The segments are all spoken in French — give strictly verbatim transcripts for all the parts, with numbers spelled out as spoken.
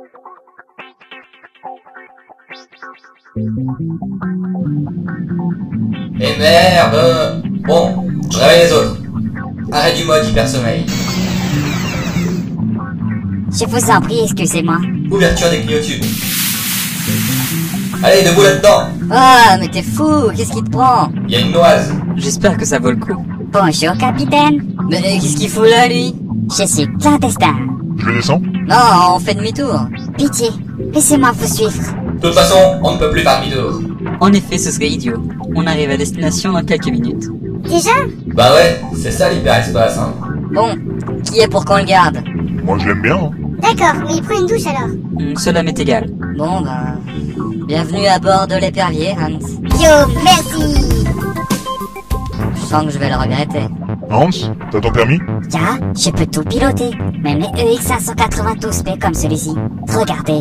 Et merde. Bon, je réveille les autres. Arrête du mode hyper sommeil. Je vous en prie, excusez-moi. Ouverture des clignotubes. Allez, debout là-dedans. Oh, mais t'es fou, qu'est-ce qui te prend? Il y a une noise. J'espère que ça vaut le coup. Bonjour, capitaine. Mais qu'est-ce qu'il fout là, lui? Je suis clandestin. Je le descends? Non, on fait demi-tour. Pitié, laissez-moi vous suivre. De toute façon, on ne peut plus faire demi-tour. En effet, ce serait idiot. On arrive à destination dans quelques minutes. Déjà? Bah ouais, c'est ça l'hyperespace, hein. Bon, qui est pour qu'on le garde? Moi je l'aime bien, hein. D'accord, mais il prend une douche alors. Hmm, cela m'est égal. Bon, ben... bienvenue à bord de l'épervier, Hans. Yo, merci. Je sens que je vais le regretter. Hans, t'as ton permis? Ya, je peux tout piloter. Même les E X cinq cent quatre-vingt-douze P comme celui-ci. Regardez.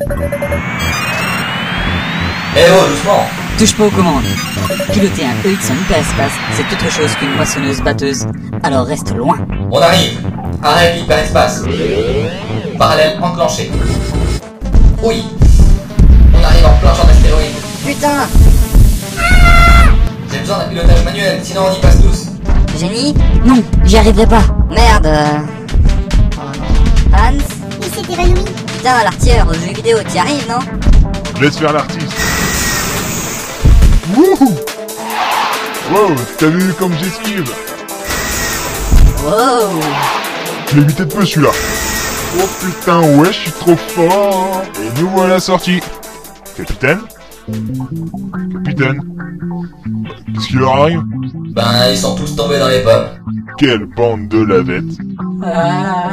Eh oh, doucement. Touche pas aux commandes. Piloter un E X en hyperespace, c'est autre chose qu'une moissonneuse-batteuse. Alors reste loin. On arrive. Arrête l'hyperespace. Parallèle enclenché. Oui. On arrive en plein champ d'astéroïdes. Putain! J'ai besoin d'un pilotage manuel, sinon on y passe tous. Génie? Non, j'y arriverai pas. Merde. Oh non. Hans? Il s'est évanoui. Putain, l'artilleur, aux jeux vidéo, t'y arrives, non? Laisse faire l'artiste. Wouhou! Wow, t'as vu comme j'esquive? Wow! Je l'ai évité de peu celui-là. Oh putain, ouais, je suis trop fort. Et nous voilà sortis. Capitaine? Capitaine? Qu'est-ce qui leur arrive? Ben, ils sont tous tombés dans les pommes. Quelle bande de lavettes. Ah,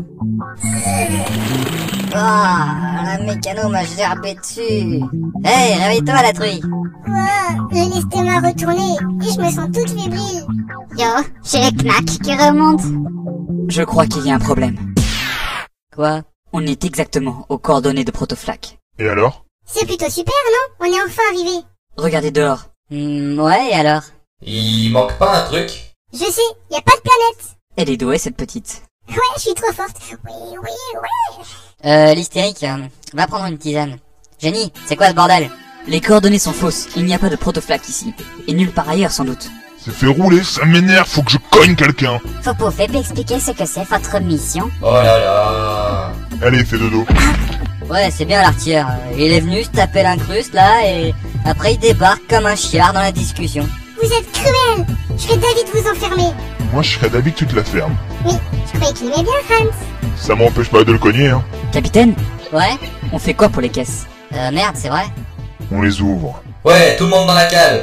ah la mécano m'a gerbé dessus. Hey, réveille-toi, la truie. Wow, le l'estomac retourné et je me sens toute fébrile. Yo, j'ai les knacks qui remontent. Je crois qu'il y a un problème. Quoi? On est exactement aux coordonnées de Protoflac. Et alors? C'est plutôt super, non? On est enfin arrivé. Regardez dehors. Hmm, ouais, et alors? Il manque pas un truc? Je sais, y a pas de planète. Elle est douée, cette petite. Ouais, je suis trop forte. Oui, oui, oui. Euh, l'hystérique, euh, va prendre une tisane. Génie, c'est quoi ce bordel? Les coordonnées sont fausses. Il n'y a pas de Protoflac ici. Et nulle part ailleurs, sans doute. C'est fait rouler, ça m'énerve, faut que je cogne quelqu'un. Faut pouvez m'expliquer ce que c'est votre mission? Oh là là. Allez, fais dodo. Ouais, c'est bien l'artilleur. Il est venu se taper l'incruste, là, et après il débarque comme un chiard dans la discussion. Vous êtes cruel. Je serais d'avis de vous enfermer. Moi, je serais d'avis que tu te la fermes. Mais je croyais qu'il aimait bien Hans. Ça m'empêche pas de le cogner, hein. Capitaine? Ouais? On fait quoi pour les caisses? Euh, merde, c'est vrai? On les ouvre. Ouais, tout le monde dans la cale.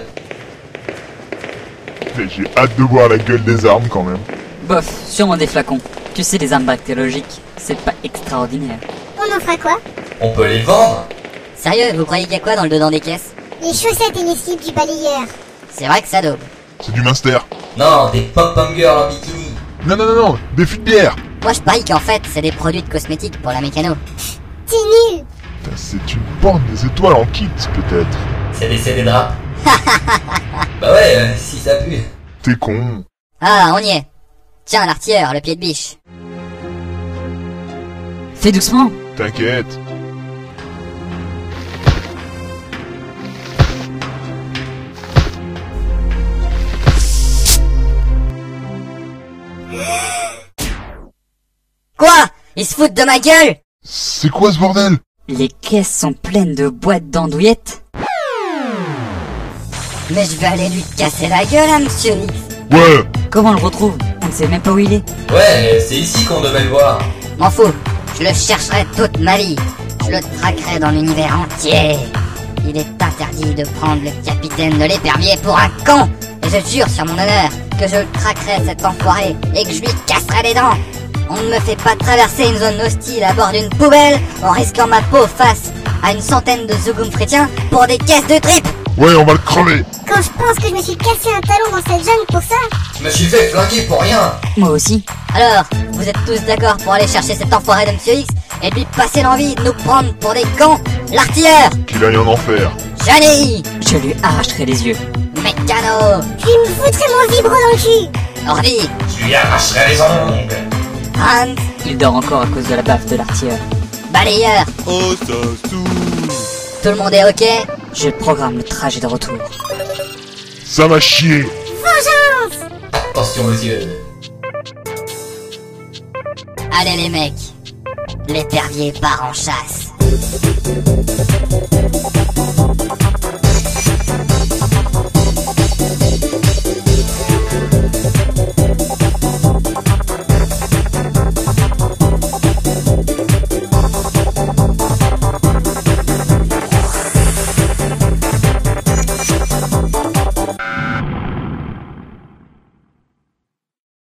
Mais j'ai hâte de voir la gueule des armes, quand même. Bof, sûrement des flacons. Tu sais, les armes bactériologiques, c'est pas extraordinaire. On en fera quoi? On peut les vendre? Sérieux, vous croyez qu'il y a quoi dans le dedans des caisses? Les chaussettes et les slips du balayeur. C'est vrai que ça daube. C'est du minster. Non, des pom-pom girls en bikini. Non, non, non, non, des fûts de bière. Moi je parie qu'en fait, c'est des produits de cosmétiques pour la mécano. T'es nul. Putain, c'est une bande des étoiles en kit, peut-être. C'est des C D draps. Bah ouais, euh, si ça pue. T'es con. Ah, on y est. Tiens, l'artilleur, le pied de biche. Fais doucement. T'inquiète. Quoi? Ils se foutent de ma gueule? C'est quoi ce bordel? Les caisses sont pleines de boîtes d'andouillettes. Mais je vais aller lui casser la gueule à Monsieur X. Ouais. Comment on le retrouve? On ne sait même pas où il est. Ouais, c'est ici qu'on devait le voir. M'en fous. Je le chercherai toute ma vie. Je le traquerai dans l'univers entier. Il est interdit de prendre le capitaine de l'épervier pour un con. Et je jure sur mon honneur que je le traquerai cet enfoiré et que je lui casserai les dents. On ne me fait pas traverser une zone hostile à bord d'une poubelle en risquant ma peau face à une centaine de zougoums chrétiens pour des caisses de tripes. Ouais, on va le crever. Quand je pense que je me suis cassé un talon dans cette jungle pour ça. Je me suis fait flinguer pour rien. Moi aussi. Alors, vous êtes tous d'accord pour aller chercher cet enfoiré de Monsieur X et lui passer l'envie de nous prendre pour des cons? L'artilleur! Qu'il aille en enfer. Johnny! Je lui arracherai les yeux. Mécano! Je lui me foutrais mon vibro dans le cul. Ordi! Je lui arracherai les ongles. Hans! Il dort encore à cause de la baffe de l'artilleur. balayeur. Oh, ça saoule. Tout le monde est ok? Je programme le trajet de retour. Ça va chier. Attention, monsieur. Allez les mecs, l'épervier part en chasse.